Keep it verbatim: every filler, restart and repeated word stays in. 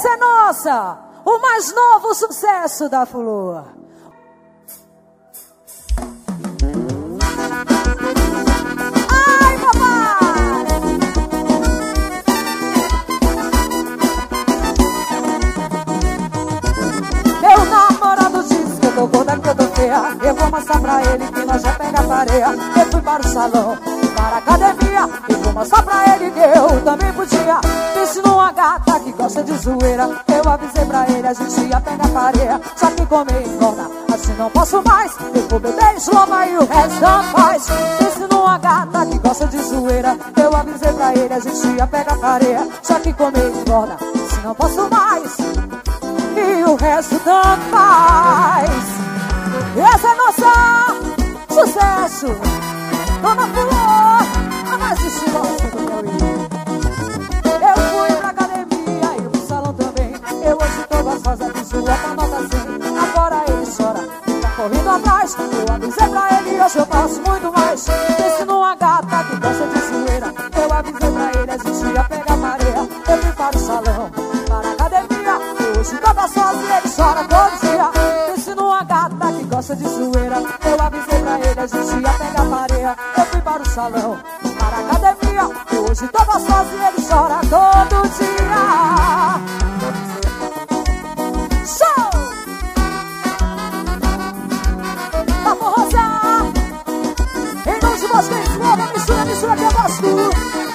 Essa é nossa, o mais novo sucesso da Flor. Ai, papai! Meu namorado disse que eu tô gorda, que eu tô feia. Eu vou mostrar pra ele que nós já pega a pareia. Eu fui para o salão, para a academia, e vou mostrar pra ele que eu também podia. Disse numa gata que gosta de zoeira. Eu avisei pra ele, a gente ia pegar pareia. Só que comer engorda, assim não posso mais. Eu vou beber eslova e o resto não faz. Disse numa gata que gosta de zoeira. Eu avisei pra ele, a gente ia pegar pareia. Só que comer engorda, assim não posso mais. E o resto tanto faz. Essa é nossa sucesso. Dona Flor, a mais estilosa do meu irmão. Eu fui pra academia e pro salão também. Eu hoje tô gostosa, visual pra nota cem. Agora ele chora, tá correndo atrás. Eu avisei pra ele, hoje eu posso muito mais. Pense numa gata que gosta de zoeira. Eu avisei pra ele, a gente ia pegar mareia. Eu fui para o salão, para a academia. Eu hoje tô gostosa e ele chora todo dia. Pense numa gata que gosta de zoeira. Eu avisei pra ele, a gente ia pegar mareia. Eu fui para o salão, para a academia. Eu hoje tô gostosa e ele chora todo dia. Show! Vamos rosar. Em nome de vocês, nova mistura, mistura que eu gosto.